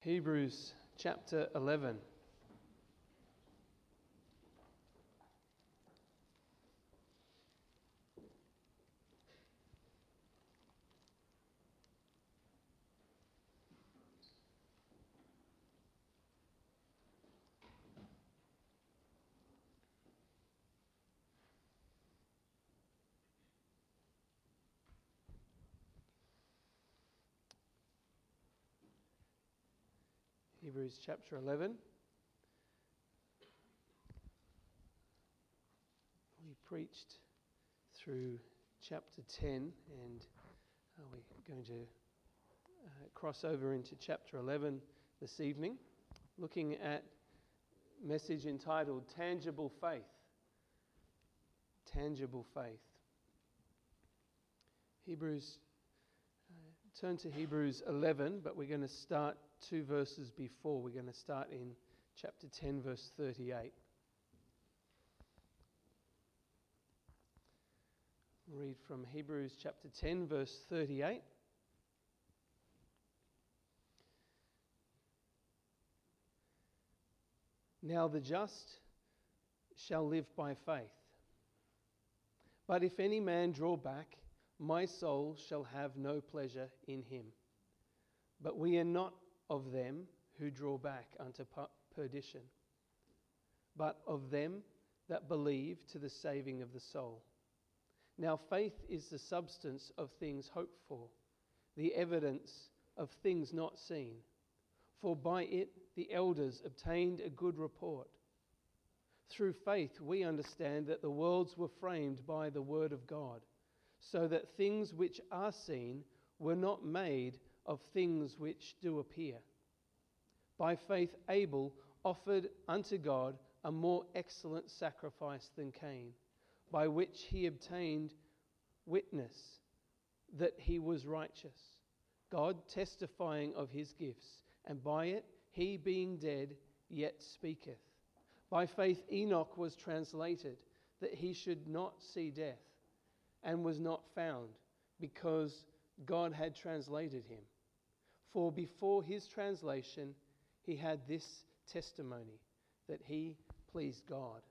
Hebrews chapter 11. Hebrews chapter 11. We preached through chapter 10 and we're going to cross over into chapter 11 this evening, looking at a message entitled Tangible Faith. Tangible Faith. Turn to Hebrews 11, but we're going to start 2 verses before. We're going to start in chapter 10, verse 38. Read from Hebrews chapter 10, verse 38. Now the just shall live by faith. But if any man draw back, my soul shall have no pleasure in him. But we are not of them who draw back unto perdition, but of them that believe to the saving of the soul. Now faith is the substance of things hoped for, the evidence of things not seen. For by it the elders obtained a good report. Through faith we understand that the worlds were framed by the word of God, so that things which are seen were not made of things which do appear. By faith Abel offered unto God a more excellent sacrifice than Cain, by which he obtained witness that he was righteous, God testifying of his gifts, and by it he being dead yet speaketh. By faith Enoch was translated, that he should not see death, and was not found, because God had translated him. For before his translation he had this testimony, that he pleased God.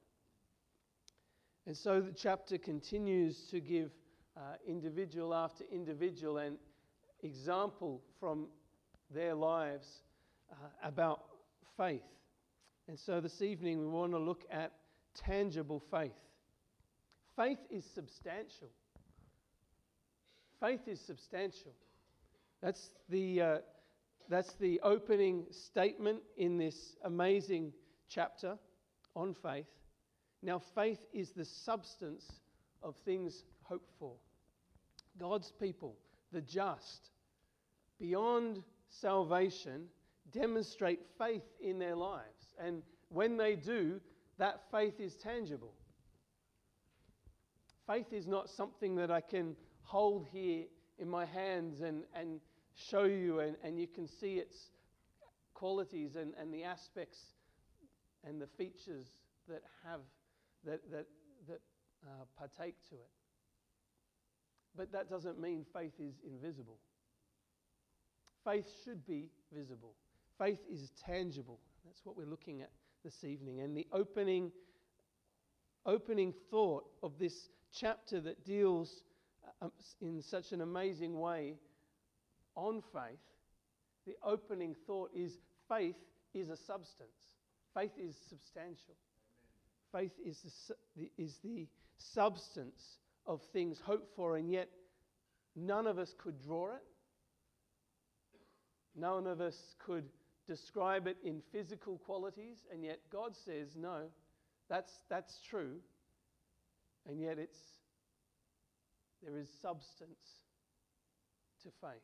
And so the chapter continues to give individual after individual an example from their lives about faith. And so this evening we want to look at tangible faith. Faith is substantial. Faith is substantial. That's the opening statement in this amazing chapter on faith. Now, faith is the substance of things hoped for. God's people, the just, beyond salvation, demonstrate faith in their lives. And when they do, that faith is tangible. Faith is not something that I can hold here in my hands and show you, and you can see its qualities and the aspects and the features that partake to it. But that doesn't mean faith is invisible. Faith should be visible. Faith is tangible. That's what we're looking at this evening. And the opening thought of this chapter that deals in such an amazing way on faith, the opening thought is faith is a substance. Faith is substantial. Amen. Faith is the substance of things hoped for, and yet none of us could draw it. None of us could describe it in physical qualities, and yet God says, no, that's true, and yet there is substance to faith.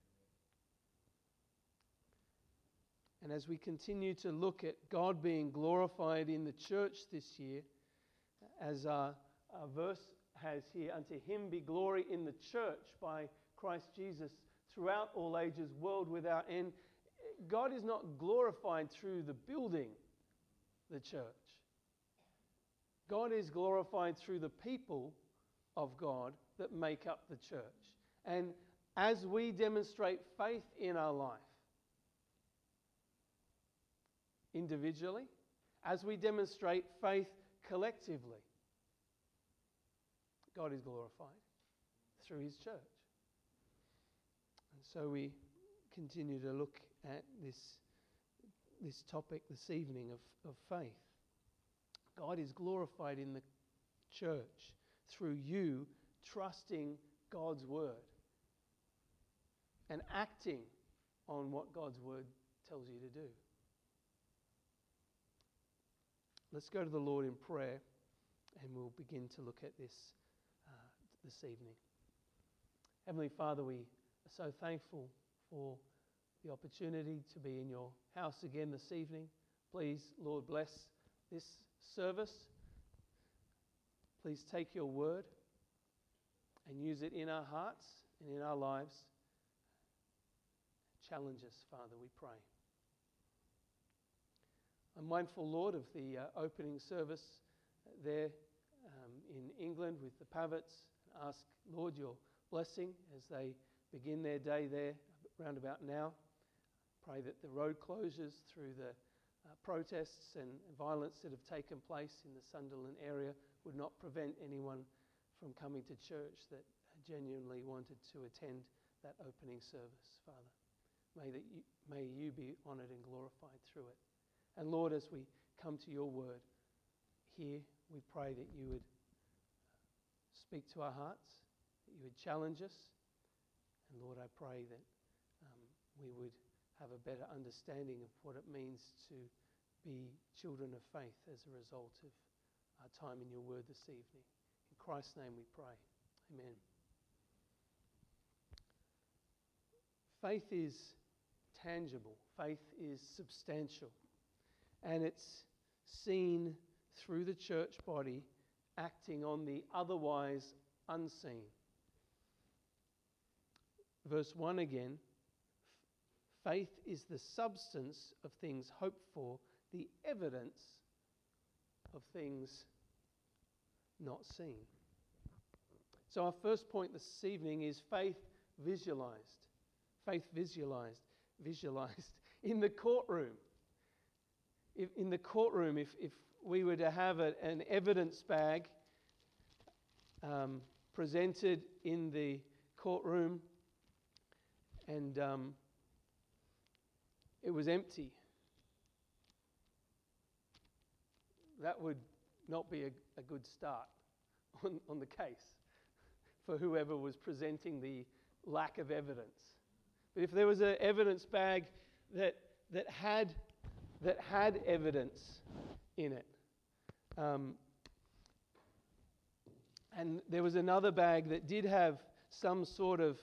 And as we continue to look at God being glorified in the church this year, as our verse has here, unto him be glory in the church by Christ Jesus throughout all ages, world without end. God is not glorified through the building, the church. God is glorified through the people of God that make up the church. And as we demonstrate faith in our life, individually, as we demonstrate faith collectively, God is glorified through his church. And so we continue to look at this topic this evening of faith. God is glorified in the church through you trusting God's word and acting on what God's word tells you to do. Let's go to the Lord in prayer and we'll begin to look at this evening. Heavenly Father, we are so thankful for the opportunity to be in your house again this evening. Please, Lord, bless this service. Please take your word and use it in our hearts and in our lives. Challenge us, Father, we pray. I'm mindful, Lord, of the opening service there in England with the Pavets. Ask, Lord, your blessing as they begin their day there round about now. Pray that the road closures through the protests and violence that have taken place in the Sunderland area would not prevent anyone from coming to church that genuinely wanted to attend that opening service, Father. May you be honoured and glorified through it. And Lord, as we come to your word here, we pray that you would speak to our hearts, that you would challenge us. And Lord, I pray that we would have a better understanding of what it means to be children of faith as a result of our time in your word this evening. In Christ's name we pray. Amen. Faith is tangible. Faith is substantial. And it's seen through the church body acting on the otherwise unseen. Verse 1 again. Faith is the substance of things hoped for, the evidence of things not seen. So our first point this evening is faith visualized. Faith visualized in the courtroom. If we were to have an evidence bag presented in the courtroom and it was empty, that would not be a good start on the case for whoever was presenting the lack of evidence. But if there was an evidence bag that had evidence in it, and there was another bag that did have some sort of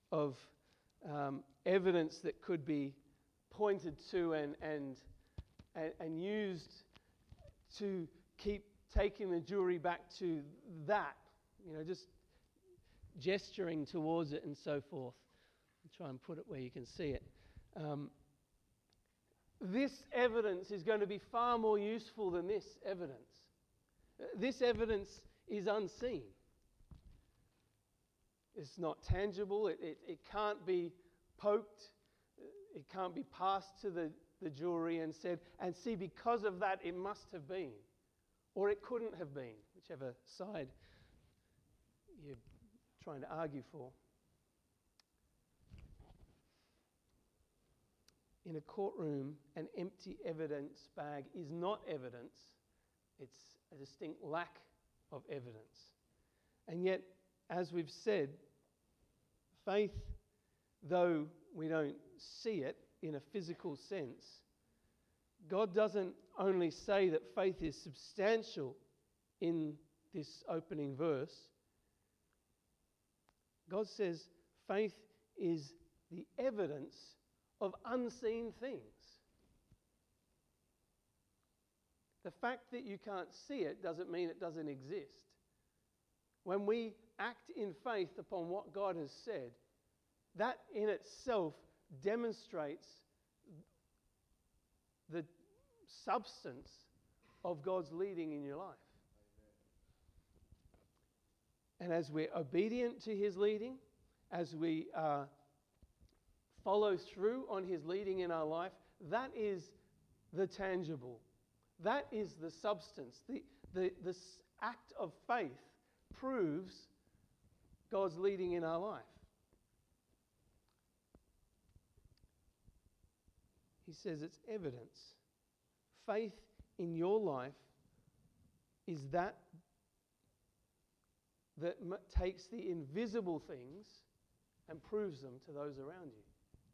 evidence that could be pointed to and used to keep taking the jury back to that, just gesturing towards it and so forth. I'll try and put it where you can see it. This evidence is going to be far more useful than this evidence. This evidence is unseen. It's not tangible. It can't be poked. It can't be passed to the jury and said, and see, because of that, it must have been. Or it couldn't have been, whichever side you're trying to argue for. In a courtroom, an empty evidence bag is not evidence. It's a distinct lack of evidence. And yet, as we've said, faith, though we don't see it in a physical sense, God doesn't only say that faith is substantial in this opening verse. God says faith is the evidence of unseen things. The fact that you can't see it doesn't mean it doesn't exist. When we act in faith upon what God has said, that in itself demonstrates the substance of God's leading in your life. And as we're obedient to his leading, as we follow through on his leading in our life, that is the tangible. That is the substance. This act of faith proves God's leading in our life. He says it's evidence. Faith in your life is that takes the invisible things and proves them to those around you.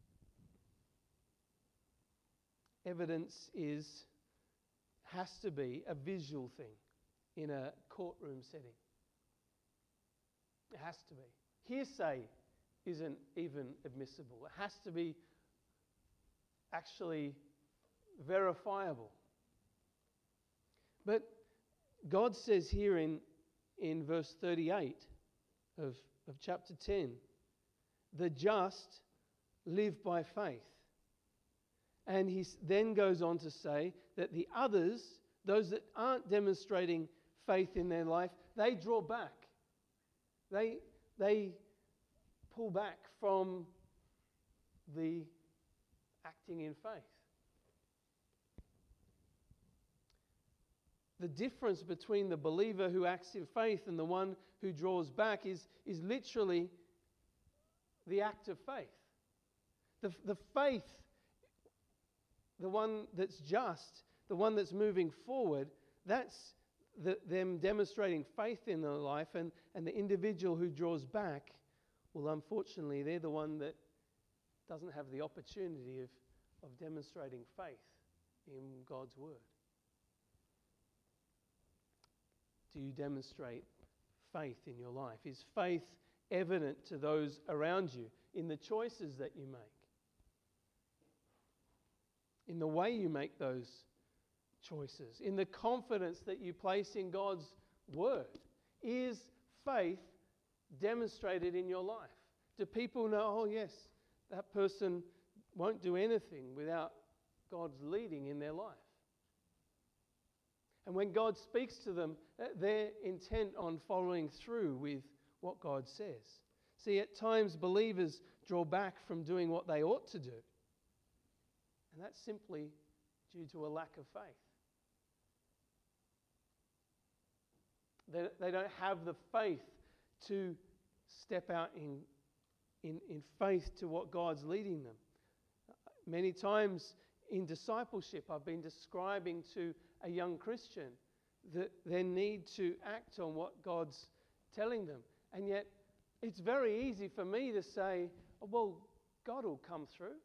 Evidence has to be a visual thing in a courtroom setting. It has to be. Hearsay isn't even admissible. It has to be actually verifiable. But God says here in verse 38 of chapter 10, the just live by faith. And he then goes on to say that the others, those that aren't demonstrating faith in their life, they draw back. They pull back from the acting in faith. The difference between the believer who acts in faith and the one who draws back is literally the act of faith. The faith, the one that's just, the one that's moving forward, that's them demonstrating faith in their life, and the individual who draws back, well, unfortunately, they're the one that doesn't have the opportunity of demonstrating faith in God's word. Do you demonstrate faith in your life? Is faith evident to those around you in the choices that you make? In the way you make those choices? In the confidence that you place in God's word? Is faith demonstrated in your life? Do people know, oh yes, that person won't do anything without God's leading in their life? And when God speaks to them, they're intent on following through with what God says. See, at times believers draw back from doing what they ought to do. And that's simply due to a lack of faith. They don't have the faith to step out in faith to what God's leading them. Many times in discipleship, I've been describing to a young Christian their need to act on what God's telling them. And yet, it's very easy for me to say, oh, well, God will come through.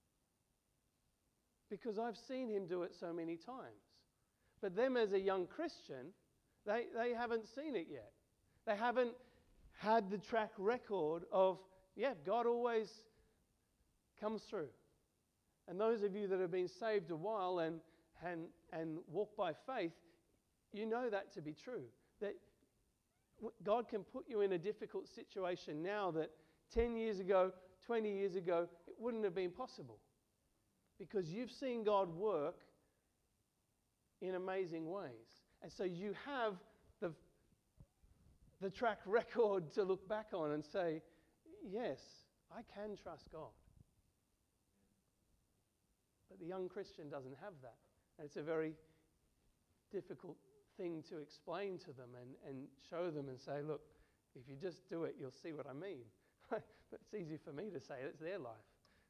Because I've seen him do it so many times. But them as a young Christian, they haven't seen it yet. They haven't had the track record of, yeah, God always comes through. And those of you that have been saved a while and walk by faith, you know that to be true. That God can put you in a difficult situation now that 10 years ago, 20 years ago, it wouldn't have been possible. Because you've seen God work in amazing ways. And so you have the track record to look back on and say, yes, I can trust God. But the young Christian doesn't have that. And it's a very difficult thing to explain to them and show them and say, look, if you just do it, you'll see what I mean. But it's easy for me to say, it's their life.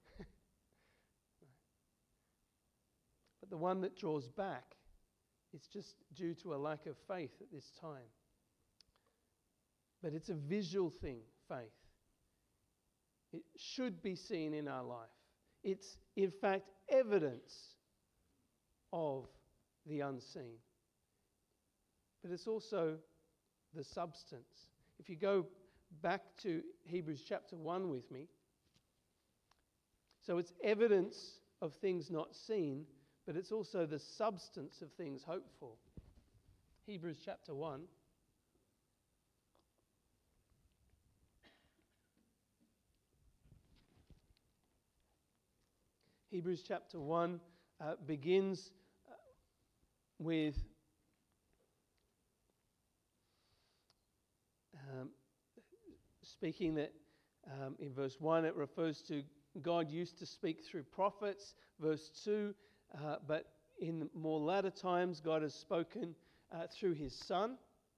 But the one that draws back, it's just due to a lack of faith at this time. But it's a visual thing, faith. It should be seen in our life. It's, in fact, evidence of the unseen. But it's also the substance. If you go back to Hebrews chapter 1 with me. So it's evidence of things not seen, but it's also the substance of things hoped for. Hebrews chapter 1. Hebrews chapter 1 begins with speaking that in verse 1 it refers to God used to speak through prophets. Verse 2, but in more latter times, God has spoken through his Son.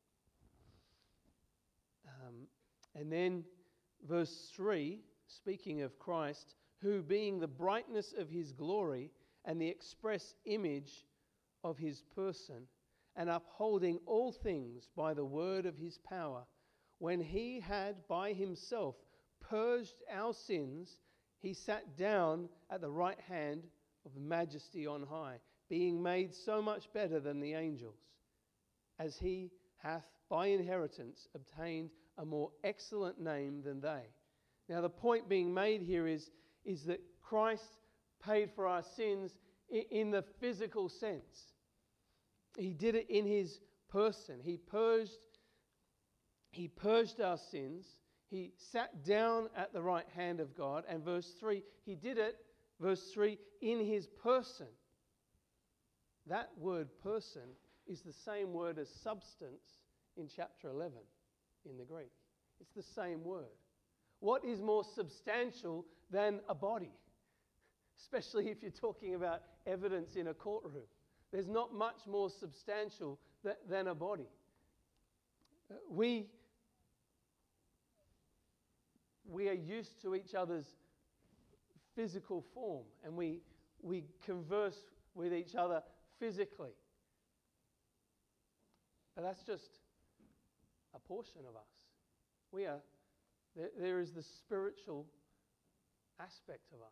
And then verse 3, speaking of Christ, who being the brightness of his glory and the express image of his person, and upholding all things by the word of his power, when he had by himself purged our sins, he sat down at the right hand of the majesty on high, being made so much better than the angels, as he hath by inheritance obtained a more excellent name than they. Now the point being made here is that Christ paid for our sins in the physical sense. He did it in his person. He purged our sins. He sat down at the right hand of God. And verse 3, he did it, verse 3, in his person. That word person is the same word as substance in chapter 11 in the Greek. It's the same word. What is more substantial than a body? Especially if you're talking about evidence in a courtroom. There's not much more substantial than a body. We are used to each other's physical form, and we converse with each other physically. But that's just a portion of us. There is the spiritual aspect of us.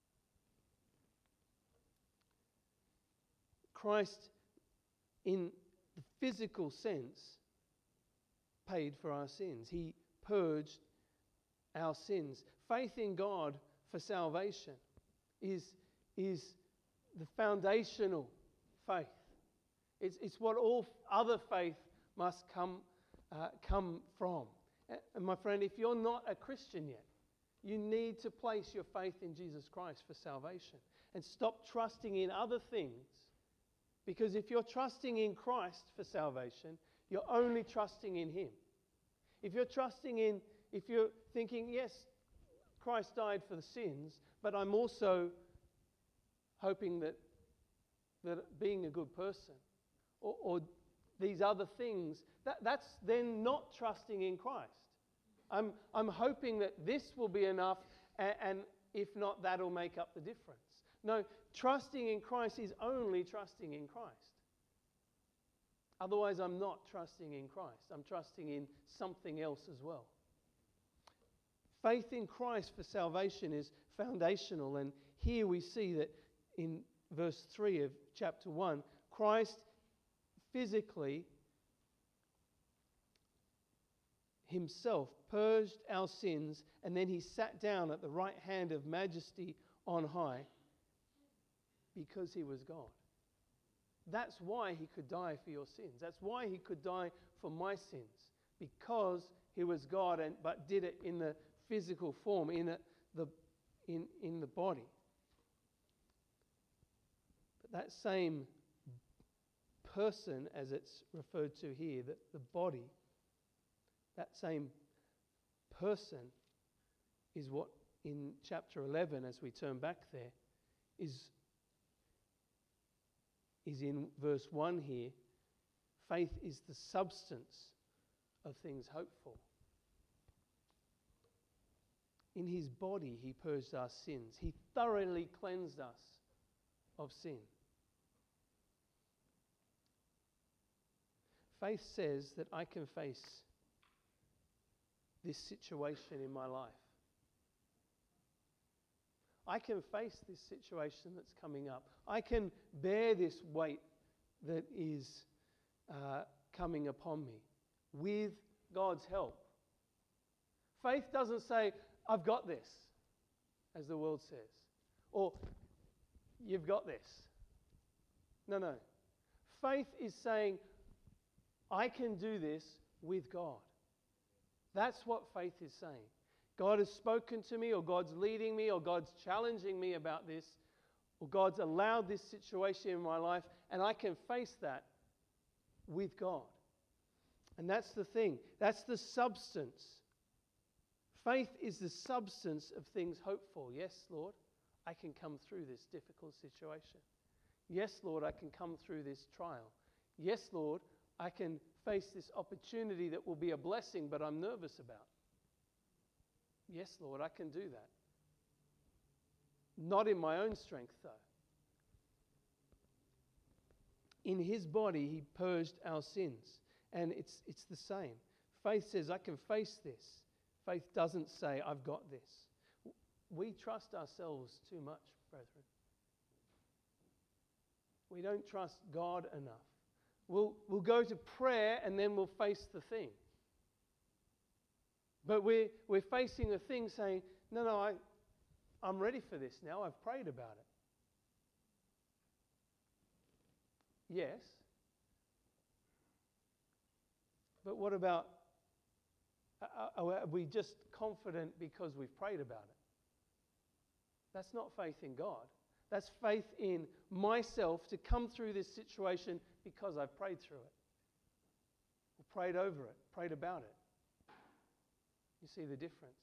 Christ, in the physical sense, paid for our sins. He purged our sins. Faith in God for salvation is the foundational faith. It's what all other faith must come from. And my friend, if you're not a Christian yet, you need to place your faith in Jesus Christ for salvation and stop trusting in other things. Because if you're trusting in Christ for salvation, you're only trusting in him. If you're thinking, yes, Christ died for the sins, but I'm also hoping that being a good person or these other things, that's then not trusting in Christ. I'm hoping that this will be enough, and if not, that'll make up the difference. No, trusting in Christ is only trusting in Christ. Otherwise, I'm not trusting in Christ. I'm trusting in something else as well. Faith in Christ for salvation is foundational, and here we see that in verse 3 of chapter 1, Christ physically himself purged our sins, and then he sat down at the right hand of majesty on high because he was God. That's why he could die for your sins. That's why he could die for my sins, because he was God, but did it in the physical form, in the body. But that same person, as it's referred to here, that the body, that same person is what in chapter 11, as we turn back there, is in verse 1 here. Faith is the substance of things hoped for. In his body, he purged our sins. He thoroughly cleansed us of sin. Faith says that I can face this situation in my life. I can face this situation that's coming up. I can bear this weight that is coming upon me with God's help. Faith doesn't say, I've got this, as the world says, or you've got this. No. Faith is saying, I can do this with God. That's what faith is saying. God has spoken to me, or God's leading me, or God's challenging me about this, or God's allowed this situation in my life, and I can face that with God. And that's the thing. That's the substance. Faith is the substance of things hoped for. Yes, Lord, I can come through this difficult situation. Yes, Lord, I can come through this trial. Yes, Lord, I can face this opportunity that will be a blessing, but I'm nervous about. Yes, Lord, I can do that. Not in my own strength, though. In his body, he purged our sins. And it's the same. Faith says, I can face this. Faith doesn't say, I've got this. We trust ourselves too much, brethren. We don't trust God enough. We'll go to prayer and then we'll face the thing. But we're facing a thing saying, no, I'm ready for this now. I've prayed about it. Yes. But what about, are we just confident because we've prayed about it? That's not faith in God. That's faith in myself to come through this situation because I've prayed through it. Or prayed over it, prayed about it. You see the difference?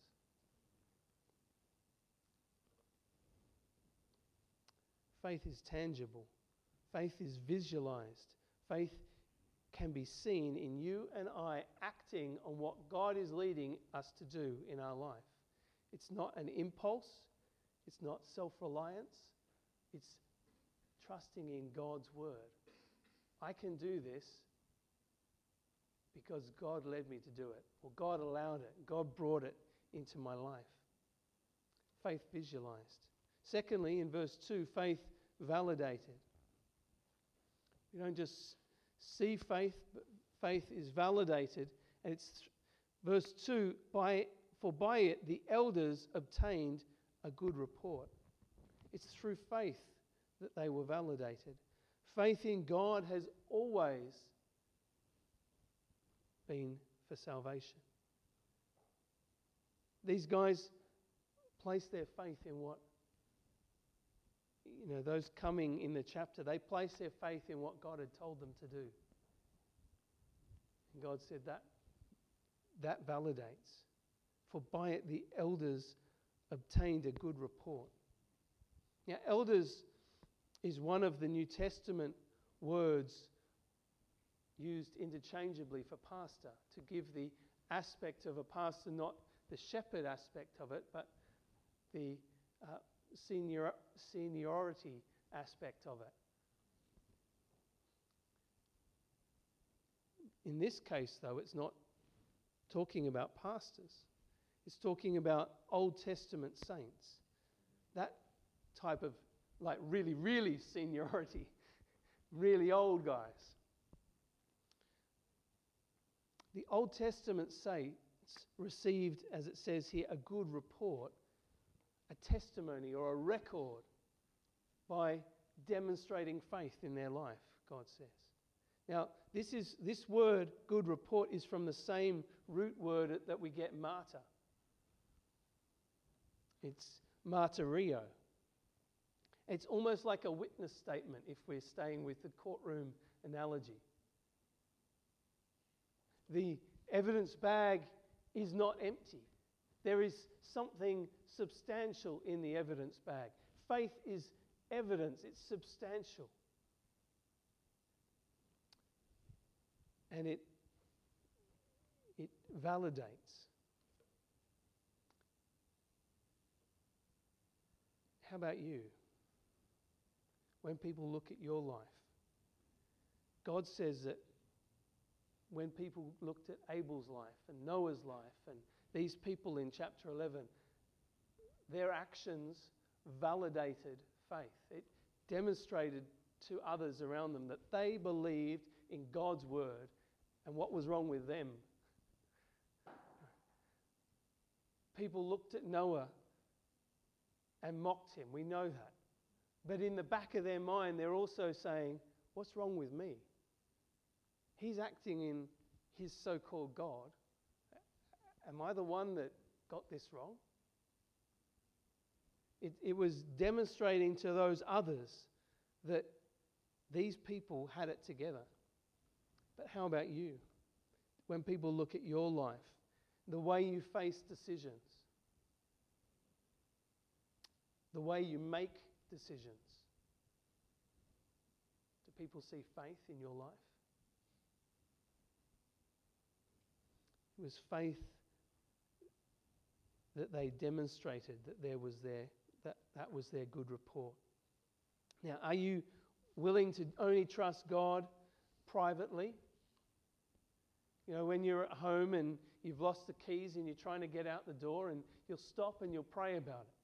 Faith is tangible. Faith is visualized. Faith can be seen in you and I acting on what God is leading us to do in our life. It's not an impulse. It's not self-reliance. It's trusting in God's word. I can do this because God led me to do it, or God allowed it. God brought it into my life. Faith visualized. Secondly, in verse 2, faith validated. You don't just see faith, but faith is validated. And it's verse 2, for by it the elders obtained a good report. It's through faith that they were validated. Faith in God has always been for salvation. These guys placed their faith in what, those coming in the chapter, they placed their faith in what God had told them to do. And God said that validates. For by it the elders obtained a good report. Now, elders is one of the New Testament words used interchangeably for pastor, to give the aspect of a pastor, not the shepherd aspect of it, but the seniority aspect of it. In this case, though, it's not talking about pastors. It's talking about Old Testament saints. That type of, really, really seniority. Really old guys. The Old Testament saints received, as it says here, a good report, a testimony or a record by demonstrating faith in their life, God says. Now, this word, good report, is from the same root word that we get martyr. It's martyrio. It's almost like a witness statement if we're staying with the courtroom analogy. The evidence bag is not empty. There is something substantial in the evidence bag. Faith is evidence, it's substantial. And it validates. How about you? When people look at your life, God says that when people looked at Abel's life and Noah's life and these people in chapter 11, their actions validated faith. It demonstrated to others around them that they believed in God's word and what was wrong with them. People looked at Noah and mocked him. We know that. But in the back of their mind, they're also saying, what's wrong with me? He's acting in his so-called God. Am I the one that got this wrong? It was demonstrating to those others that these people had it together. But how about you? When people look at your life, the way you face decisions, the way you make decisions, people see faith in your life? It was faith that they demonstrated that that was their good report. Now, are you willing to only trust God privately? You know, when you're at home and you've lost the keys and you're trying to get out the door, and you'll stop and you'll pray about it.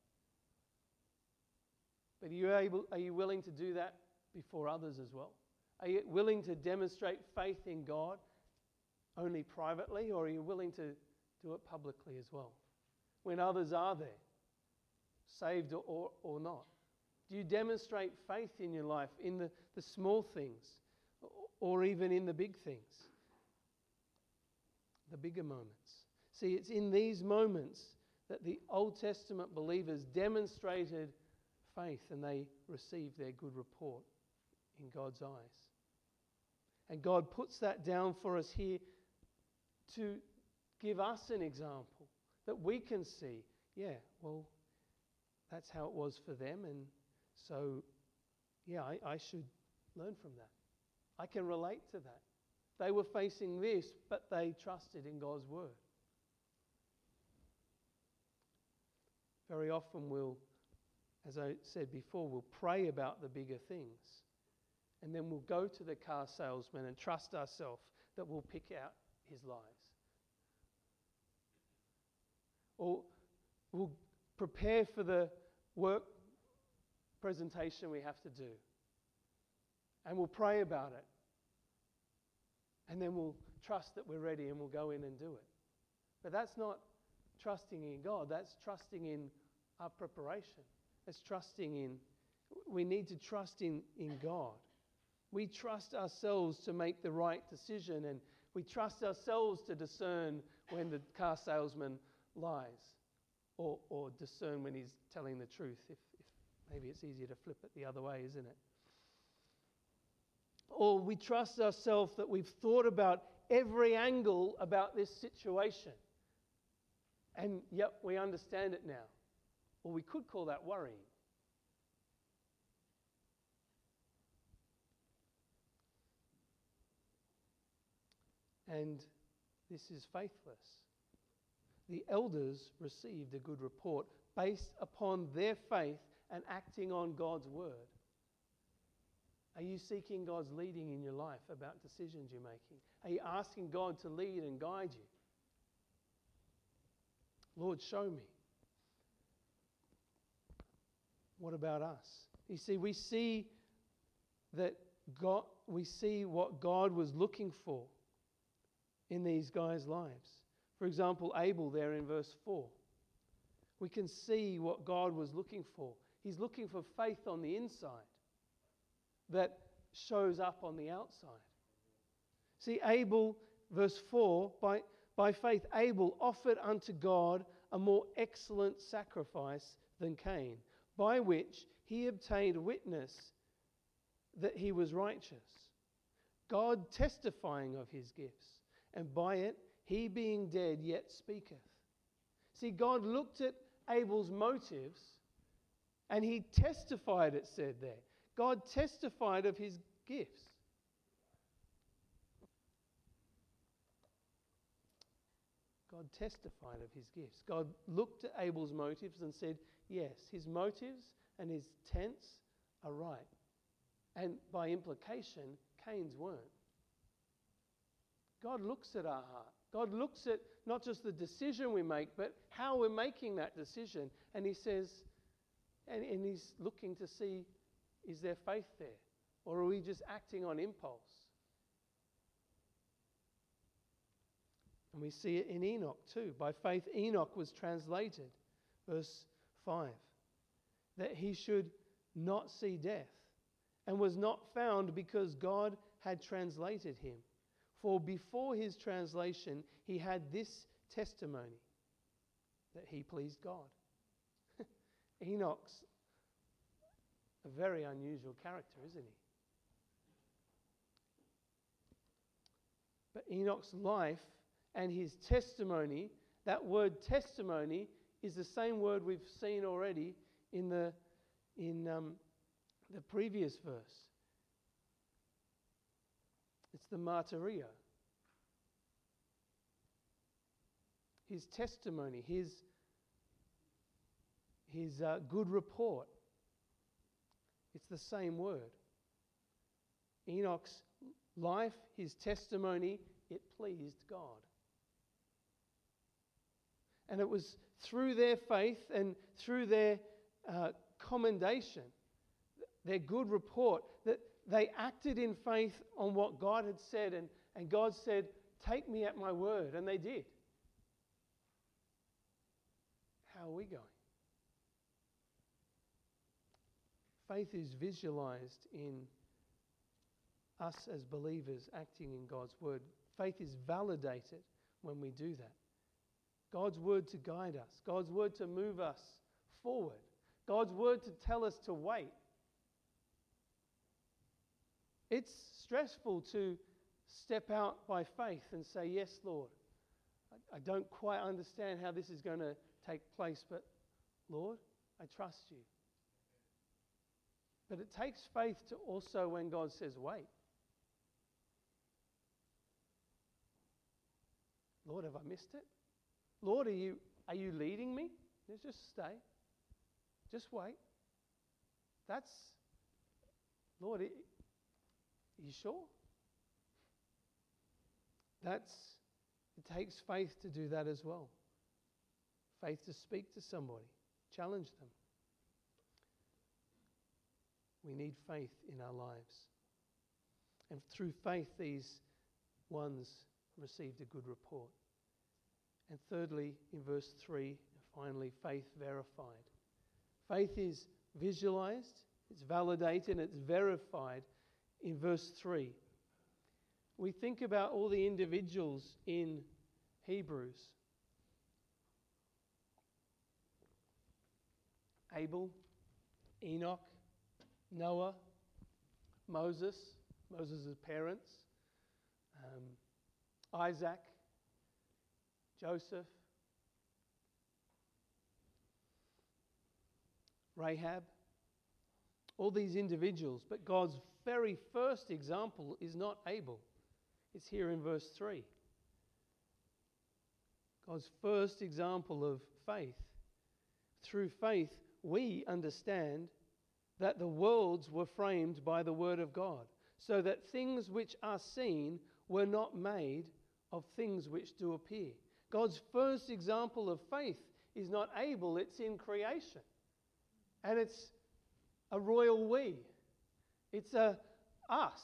But are you willing to do that before others as well? Are you willing to demonstrate faith in God only privately, or are you willing to do it publicly as well? When others are there, saved or not? Do you demonstrate faith in your life in the small things, or even in the big things? The bigger moments. See, it's in these moments that the Old Testament believers demonstrated faith, and they received their good report in God's eyes. And God puts that down for us here to give us an example that we can see, yeah, well, that's how it was for them, and so, yeah, I should learn from that. I can relate to that. They were facing this, but they trusted in God's word. Very often we'll, as I said before, we'll pray about the bigger things, and then we'll go to the car salesman and trust ourselves that we'll pick out his lies. Or we'll prepare for the work presentation we have to do, and we'll pray about it. And then we'll trust that we're ready and we'll go in and do it. But that's not trusting in God. That's trusting in our preparation. That's trusting in, we need to trust in God. We trust ourselves to make the right decision, and we trust ourselves to discern when the car salesman lies, or discern when he's telling the truth. If maybe it's easier to flip it the other way, isn't it? Or we trust ourselves that we've thought about every angle about this situation, and yet we understand it now. Or we could call that worrying. And this is faithless. The elders received a good report based upon their faith and acting on God's word. Are you seeking God's leading in your life about decisions you're making? Are you asking God to lead and guide you? Lord, show me. What about us? You see, we see what God was looking for in these guys' lives. For example, Abel there in verse 4. We can see what God was looking for. He's looking for faith on the inside that shows up on the outside. See, Abel, verse 4, by faith Abel offered unto God a more excellent sacrifice than Cain, by which he obtained witness that he was righteous, God testifying of his gifts, and by it he being dead yet speaketh. See, God looked at Abel's motives and he testified, it said there. God testified of his gifts. God testified of his gifts. God looked at Abel's motives and said, yes, his motives and his intents are right. And by implication, Cain's weren't. God looks at our heart. God looks at not just the decision we make, but how we're making that decision. And he says, and he's looking to see, is there faith there? Or are we just acting on impulse? And we see it in Enoch too. By faith, Enoch was translated, verse 5, that he should not see death, and was not found because God had translated him. For before his translation, he had this testimony, that he pleased God. Enoch's a very unusual character, isn't he? But Enoch's life and his testimony, that word testimony is the same word we've seen already in the previous verse. It's the martyrio. His testimony, his good report. It's the same word. Enoch's life, his testimony, it pleased God. And it was through their faith and through their commendation, their good report, that they acted in faith on what God had said. And God said, take me at my word. And they did. How are we going? Faith is visualized in us as believers acting in God's word. Faith is validated when we do that. God's word to guide us. God's word to move us forward. God's word to tell us to wait. It's stressful to step out by faith and say, yes, Lord, I don't quite understand how this is going to take place, but Lord, I trust you. But it takes faith to also, when God says, wait. Lord, have I missed it? Lord, are you leading me? Just stay. Just wait. That's, Lord, are you sure? It takes faith to do that as well. Faith to speak to somebody, challenge them. We need faith in our lives. And through faith, these ones received a good report. And thirdly, in verse 3, finally, faith verified. Faith is visualized, it's validated, and it's verified in verse 3. We think about all the individuals in Hebrews. Abel, Enoch, Noah, Moses, Moses' parents, Isaac, Joseph, Rahab, all these individuals. But God's very first example is not Abel. It's here in verse 3. God's first example of faith. Through faith, we understand that the worlds were framed by the word of God, so that things which are seen were not made of things which do appear. God's first example of faith is not Abel, it's in creation. And it's a royal we. It's a us.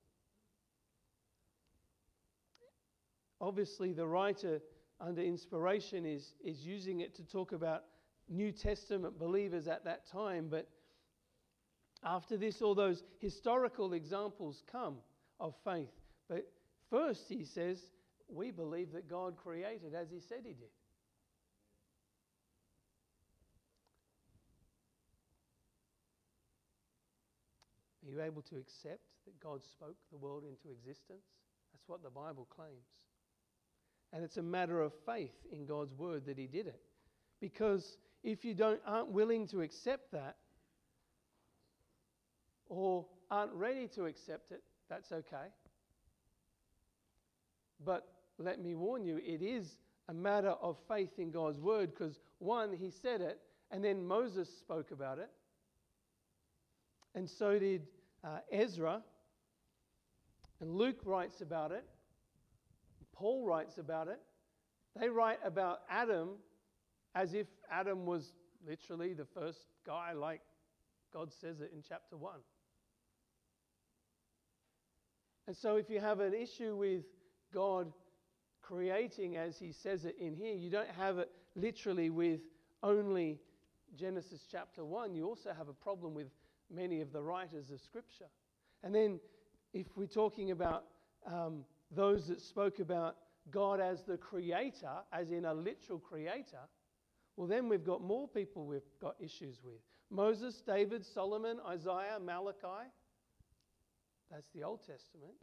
Obviously, the writer, under inspiration, is using it to talk about New Testament believers at that time, but after this, all those historical examples come of faith. But first, he says, we believe that God created as he said he did. Are you able to accept that God spoke the world into existence? That's what the Bible claims. And it's a matter of faith in God's word that he did it. Because if you aren't willing to accept that, or aren't ready to accept it, that's okay. But let me warn you, it is a matter of faith in God's word, because one, he said it, and then Moses spoke about it. And so did Ezra. And Luke writes about it. Paul writes about it. They write about Adam as if Adam was literally the first guy, like God says it in chapter 1. And so if you have an issue with God creating as he says it in here, you don't have it literally with only Genesis chapter 1. You also have a problem with many of the writers of Scripture. And then if we're talking about those that spoke about God as the creator, as in a literal creator, well, then we've got more people we've got issues with. Moses, David, Solomon, Isaiah, Malachi. That's the Old Testament.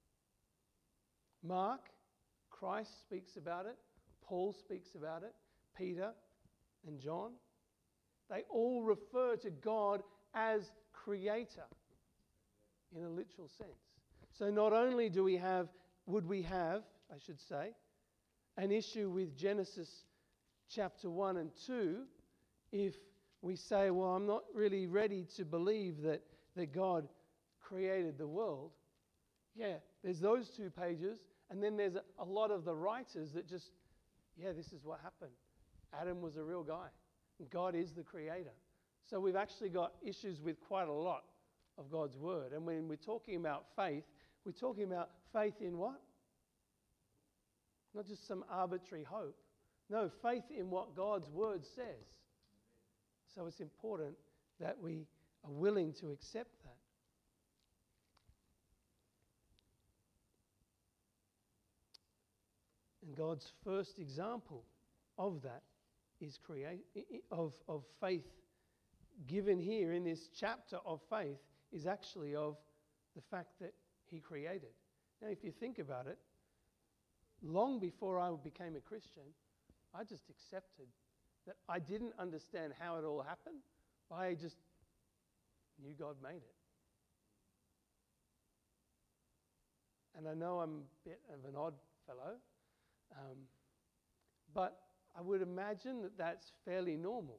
Mark, Christ speaks about it. Paul speaks about it. Peter and John. They all refer to God as creator in a literal sense. So not only would we have, I should say, an issue with Genesis chapter 1 and 2 if we say, well, I'm not really ready to believe that God created the world. Yeah, there's those 2 pages, and then there's a lot of the writers that just, yeah, this is what happened. Adam was a real guy, and God is the creator. So we've actually got issues with quite a lot of God's word. And when we're talking about faith, we're talking about faith in what? Not just some arbitrary hope. No, faith in what God's word says. So it's important that we are willing to accept that. And God's first example of that is of faith given here in this chapter of faith is actually of the fact that he created. Now, if you think about it, long before I became a Christian, I just accepted that I didn't understand how it all happened. I just knew God made it. And I know I'm a bit of an odd fellow, but I would imagine that that's fairly normal.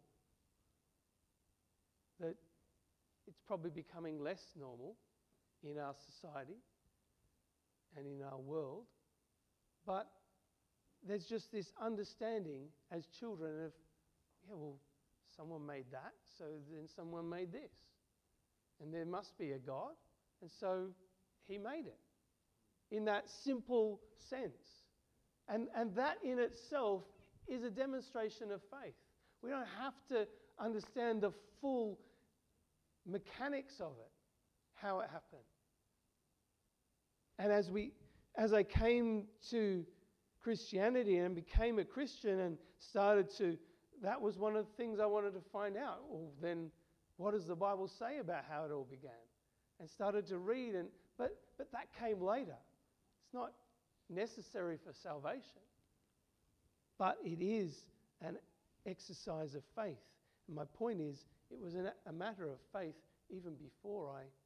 That it's probably becoming less normal in our society and in our world. But there's just this understanding as children of, yeah, well, someone made that, so then someone made this. And there must be a God, and so he made it. In that simple sense. And that in itself is a demonstration of faith. We don't have to understand the full mechanics of it, how it happened. And as I came to Christianity and became a Christian and that was one of the things I wanted to find out. Well, then what does the Bible say about how it all began? And started to read, but that came later. It's not necessary for salvation, but it is an exercise of faith. And my point is, it was a matter of faith even before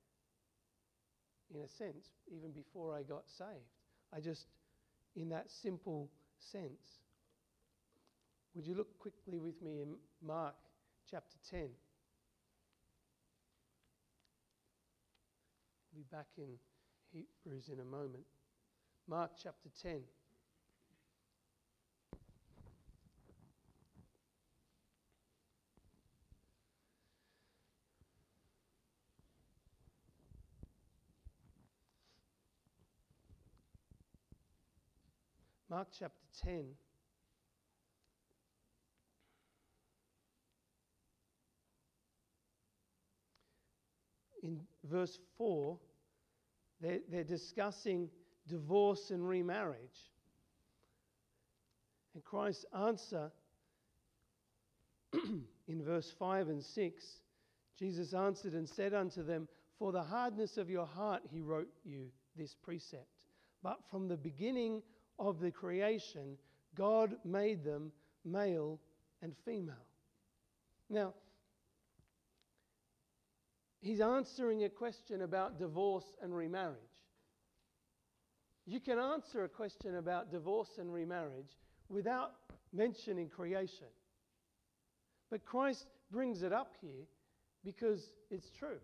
I got saved. In that simple sense. Would you look quickly with me in Mark chapter 10? We'll be back in Hebrews in a moment. Mark chapter 10. Mark chapter 10. In verse 4, they're discussing divorce and remarriage. And Christ's answer in verse 5 and 6, Jesus answered and said unto them, for the hardness of your heart he wrote you this precept. But from the beginning of the creation, God made them male and female. Now, he's answering a question about divorce and remarriage. You can answer a question about divorce and remarriage without mentioning creation. But Christ brings it up here because it's true.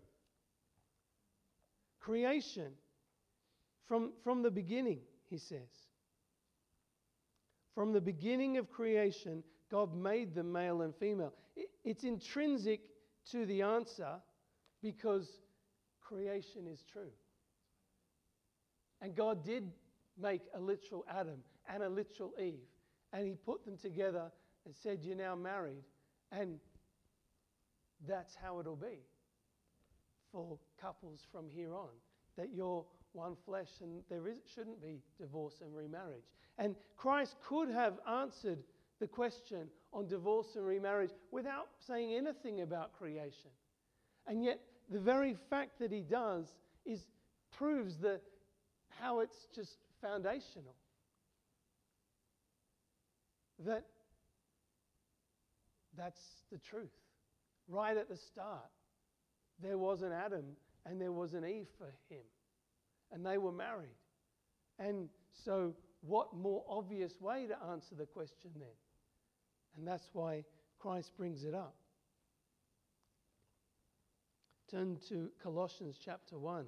Creation, from the beginning, he says. From the beginning of creation, God made them male and female. It's intrinsic to the answer because creation is true. And God did make a literal Adam and a literal Eve. And he put them together and said, you're now married. And that's how it'll be for couples from here on. That you're one flesh and shouldn't be divorce and remarriage. And Christ could have answered the question on divorce and remarriage without saying anything about creation. And yet the very fact that he does proves how it's just foundational. That's the truth. Right at the start, there was an Adam and there was an Eve for him. and they were married. And so what more obvious way to answer the question then? And that's why Christ brings it up. Turn to Colossians chapter 1.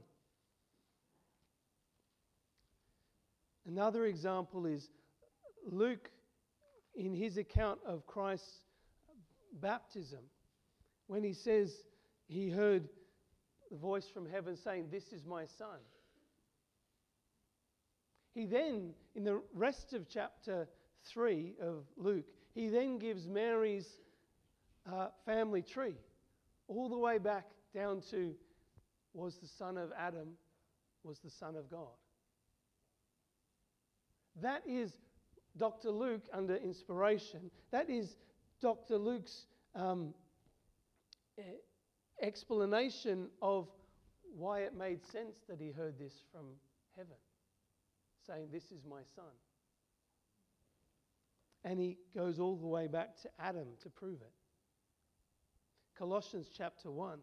Another example is Luke, in his account of Christ's baptism, when he says he heard the voice from heaven saying, "This is my son." He then, in the rest of chapter 3 of Luke, he then gives Mary's family tree, all the way back down to, was the son of Adam, was the son of God. That is Dr. Luke under inspiration. That is Dr. Luke's explanation of why it made sense that he heard this from heaven, saying, "This is my son." And he goes all the way back to Adam to prove it. Colossians chapter 1.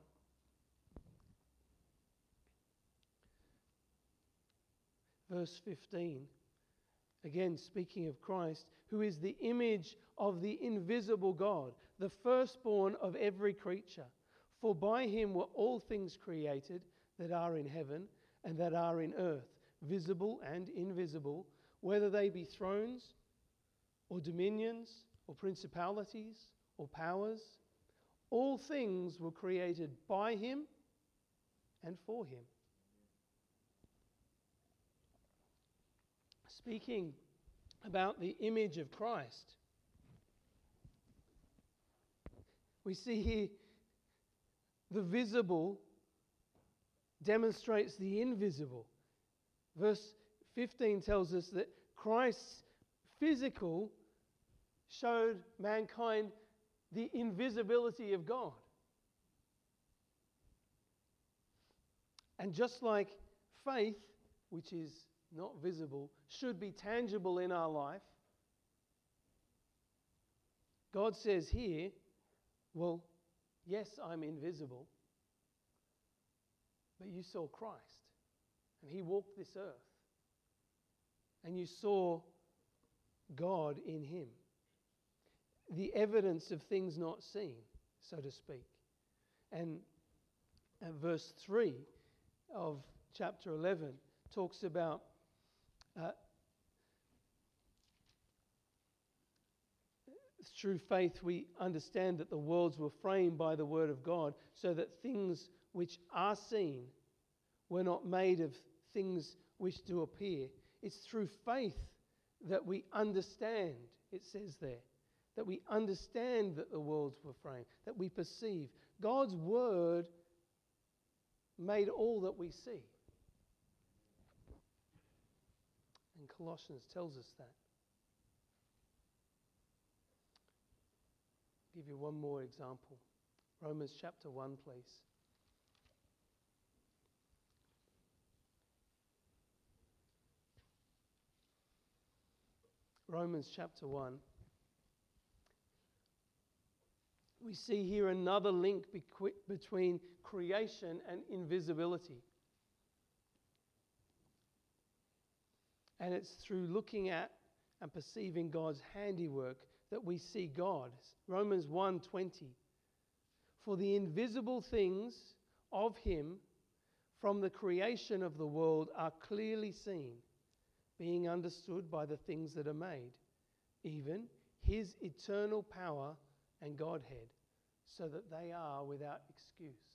Verse 15. Again, speaking of Christ, who is the image of the invisible God, the firstborn of every creature. For by him were all things created that are in heaven and that are in earth, visible and invisible, whether they be thrones or dominions or principalities or powers. All things were created by him and for him. Speaking about the image of Christ, we see here the visible demonstrates the invisible. Verse 15 tells us that Christ's physical showed mankind the invisibility of God. And just like faith, which is not visible, should be tangible in our life, God says here, well, yes, I'm invisible, but you saw Christ, and he walked this earth, and you saw God in him. The evidence of things not seen, so to speak. And verse 3 of chapter 11 talks about through faith we understand that the worlds were framed by the word of God, so that things which are seen were not made of things which do appear. It's through faith that we understand, it says there, that we understand that the worlds were framed, that we perceive. God's word made all that we see. And Colossians tells us that. I'll give you one more example. Romans chapter 1, please. Romans chapter 1. We see here another link between creation and invisibility. And it's through looking at and perceiving God's handiwork that we see God. Romans 1:20. For the invisible things of him from the creation of the world are clearly seen, being understood by the things that are made, even his eternal power and Godhead, so that they are without excuse.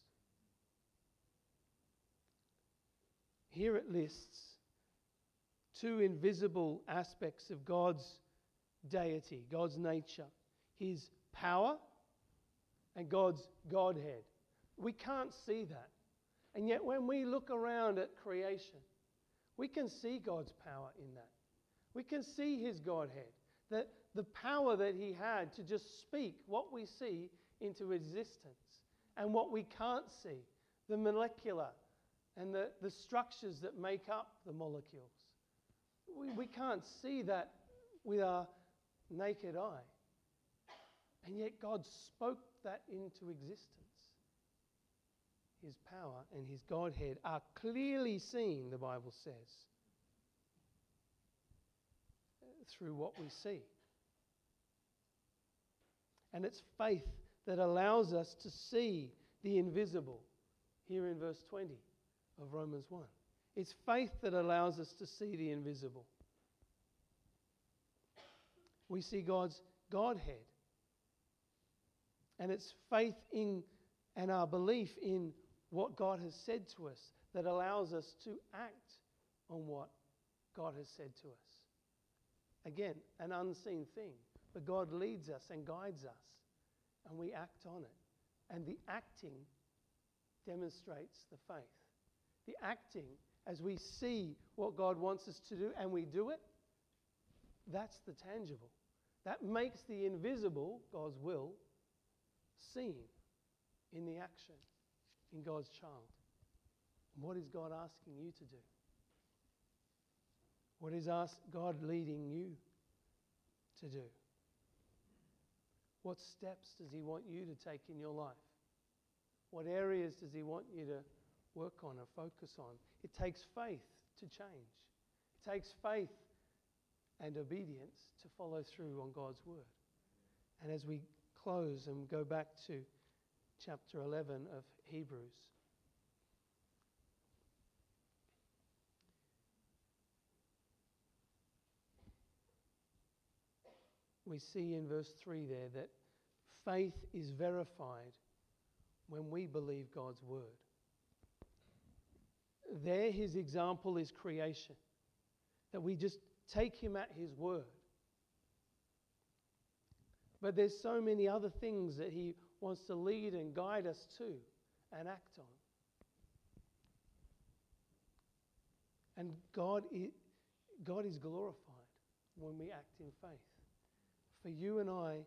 Here it lists two invisible aspects of God's deity, God's nature, his power and God's Godhead. We can't see that. And yet when we look around at creation, we can see God's power in that. We can see his Godhead, that the power that he had to just speak what we see into existence and what we can't see, the molecular and the structures that make up the molecules. We can't see that with our naked eye. And yet God spoke that into existence. his power and his Godhead are clearly seen, the Bible says, through what we see. And it's faith that allows us to see the invisible, here in verse 20 of Romans 1. It's faith that allows us to see the invisible. We see God's Godhead. And it's faith in and our belief in what God has said to us that allows us to act on what God has said to us. Again, an unseen thing, but God leads us and guides us, and we act on it. And the acting demonstrates the faith. The acting, as we see what God wants us to do and we do it, that's the tangible. That makes the invisible, God's will, seen in the action, in God's child. And what is God asking you to do? What is God leading you to do? What steps does He want you to take in your life? What areas does He want you to work on or focus on? It takes faith to change. It takes faith and obedience to follow through on God's word. And as we close and go back to chapter 11 of Hebrews, we see in verse 3 there that faith is verified when we believe God's word. There, His example is creation, that we just take Him at His word. But there's so many other things that He wants to lead and guide us to and act on. And God is glorified when we act in faith. For you and I,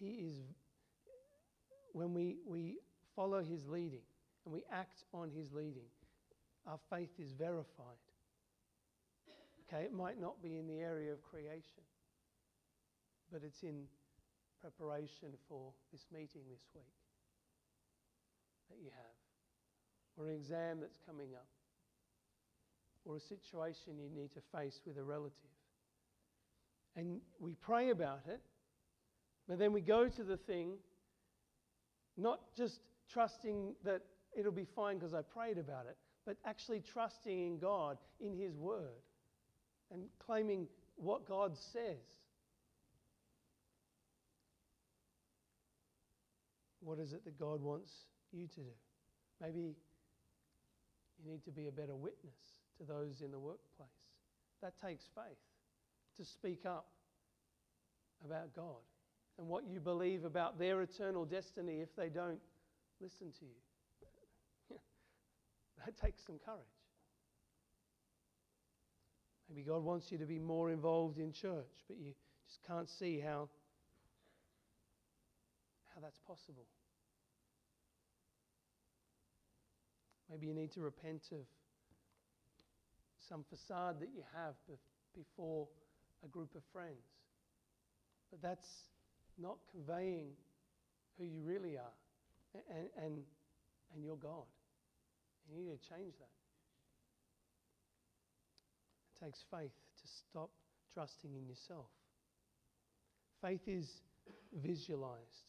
when we follow His leading and we act on His leading, our faith is verified. Okay, it might not be in the area of creation, but it's in preparation for this meeting this week that you have, or an exam that's coming up, or a situation you need to face with a relative. And we pray about it, but then we go to the thing, not just trusting that it'll be fine because I prayed about it, but actually trusting in God, in His word, and claiming what God says. What is it that God wants you to do? Maybe you need to be a better witness to those in the workplace. That takes faith to speak up about God and what you believe about their eternal destiny if they don't listen to you. That takes some courage. Maybe God wants you to be more involved in church, but you just can't see how that's possible. Maybe you need to repent of some facade that you have before a group of friends. But that's not conveying who you really are and your God. You need to change that. It takes faith to stop trusting in yourself. Faith is visualized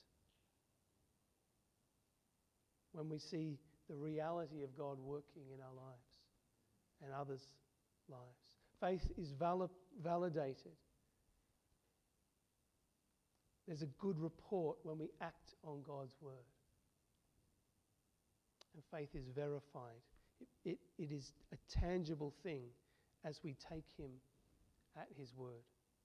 when we see the reality of God working in our lives and others' lives. Faith is validated. There's a good report when we act on God's word. And faith is verified. It is a tangible thing as we take Him at His word.